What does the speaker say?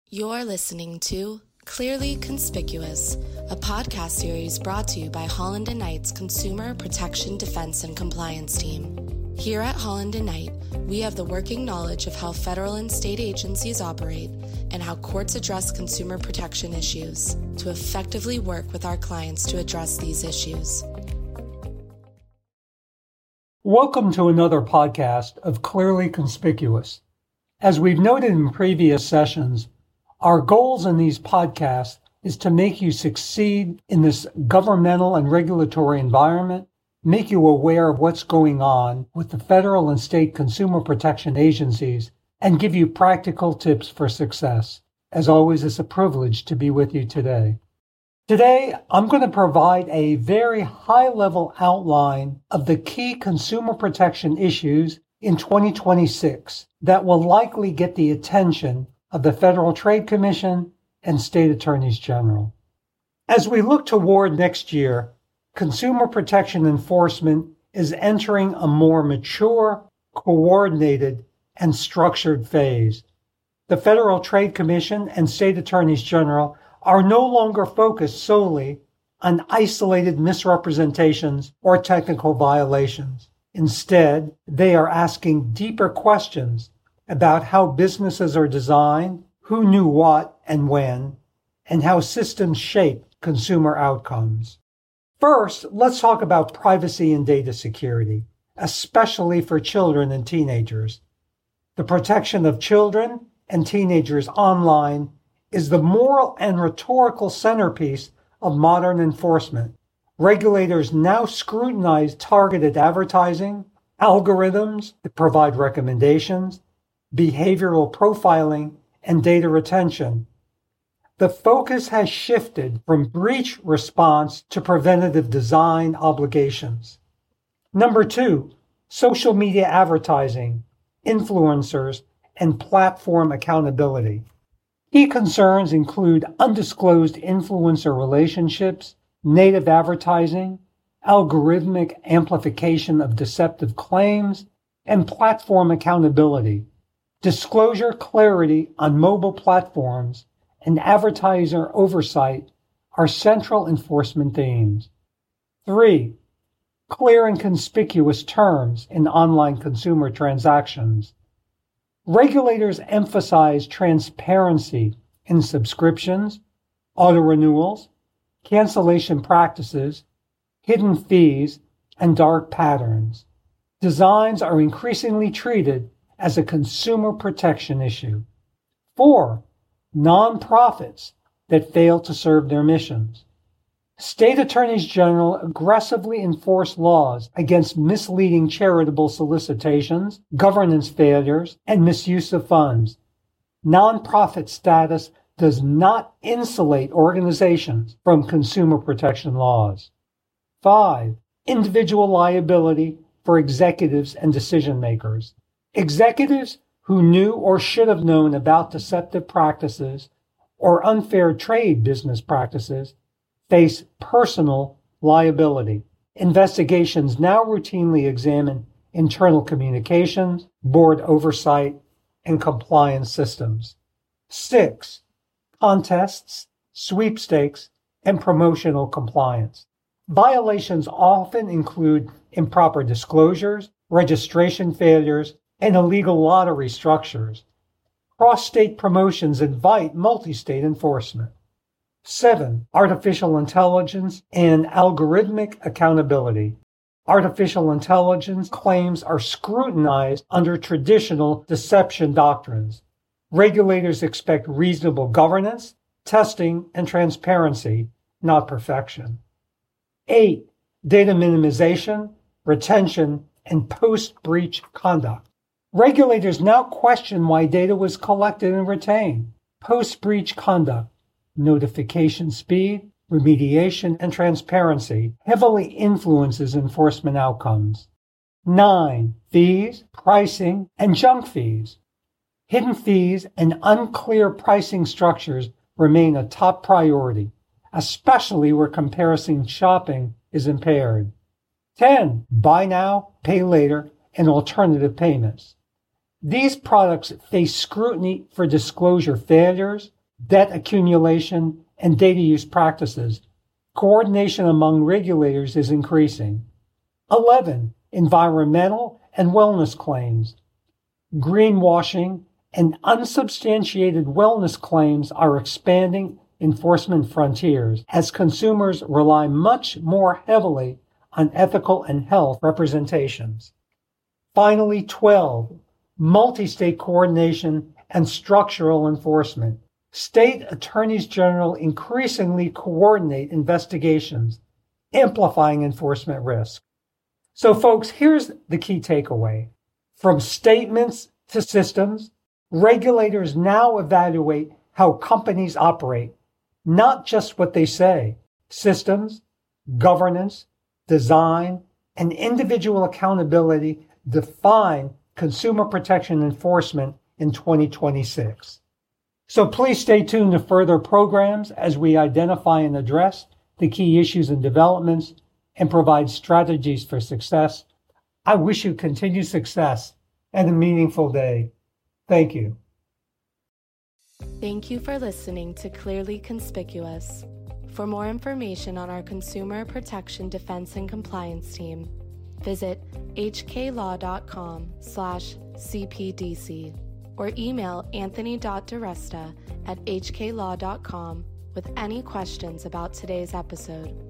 You're listening to Clearly Conspicuous, a podcast series brought to you by Holland & Knight's Consumer Protection Defense and Compliance team. Here at Holland & Knight, we have the working knowledge of how federal and state agencies operate and how courts address consumer protection issues to effectively work with our clients to address these issues. Welcome to another podcast of Clearly Conspicuous. As we've noted in previous sessions, our goals in these podcasts is to make you succeed in this governmental and regulatory environment, make you aware of what's going on with the federal and state consumer protection agencies, and give you practical tips for success. As always, it's a privilege to be with you today. Today, I'm going to provide a very high-level outline of the key consumer protection issues in 2026 that will likely get the attention of the Federal Trade Commission and state attorneys general. As we look toward next year, consumer protection enforcement is entering a more mature, coordinated, and structured phase. The Federal Trade Commission and state attorneys general are no longer focused solely on isolated misrepresentations or technical violations. Instead, they are asking deeper questions about how businesses are designed, who knew what and when, and how systems shape consumer outcomes. First, let's talk about privacy and data security, especially for children and teenagers. The protection of children and teenagers online is the moral and rhetorical centerpiece of modern enforcement. Regulators now scrutinize targeted advertising, algorithms that provide recommendations, behavioral profiling, and data retention. The focus has shifted from breach response to preventative design obligations. Number 2, social media advertising, influencers, and platform accountability. Key concerns include undisclosed influencer relationships, native advertising, algorithmic amplification of deceptive claims, and platform accountability. Disclosure clarity on mobile platforms and advertiser oversight are central enforcement themes. 3. Clear and conspicuous terms in online consumer transactions. Regulators emphasize transparency in subscriptions, auto renewals, cancellation practices, hidden fees, and dark patterns. Designs are increasingly treated as a consumer protection issue. 4. Nonprofits that fail to serve their missions. State attorneys general aggressively enforce laws against misleading charitable solicitations, governance failures, and misuse of funds. Nonprofit status does not insulate organizations from consumer protection laws. 5. Individual liability for executives and decision makers. Executives who knew or should have known about deceptive practices or unfair trade business practices face personal liability. Investigations now routinely examine internal communications, board oversight, and compliance systems. 6. Contests, sweepstakes, and promotional compliance. Violations often include improper disclosures, registration failures, and illegal lottery structures. Cross-state promotions invite multi-state enforcement. 7. Artificial intelligence and algorithmic accountability. Artificial intelligence claims are scrutinized under traditional deception doctrines. Regulators expect reasonable governance, testing, and transparency, not perfection. 8. Data minimization, retention, and post-breach conduct. Regulators now question why data was collected and retained. Post-breach conduct, notification speed, remediation, and transparency heavily influences enforcement outcomes. 9. Fees, pricing, and junk fees. Hidden fees and unclear pricing structures remain a top priority, especially where comparison shopping is impaired. 10. Buy now, pay later, and alternative payments. These products face scrutiny for disclosure failures, debt accumulation, and data use practices, coordination among regulators is increasing. 11. Environmental and wellness claims. Greenwashing and unsubstantiated wellness claims are expanding enforcement frontiers as consumers rely much more heavily on ethical and health representations. Finally, 12. Multi-state coordination and structural enforcement. State attorneys general increasingly coordinate investigations, amplifying enforcement risk. So folks, here's the key takeaway. From statements to systems, regulators now evaluate how companies operate, not just what they say. Systems, governance, design, and individual accountability define consumer protection enforcement in 2026. So please stay tuned to further programs as we identify and address the key issues and developments and provide strategies for success. I wish you continued success and a meaningful day. Thank you. Thank you for listening to Clearly Conspicuous. For more information on our Consumer Protection Defense and Compliance team, visit hklaw.com/CPDC or email anthony.diresta@hklaw.com with any questions about today's episode.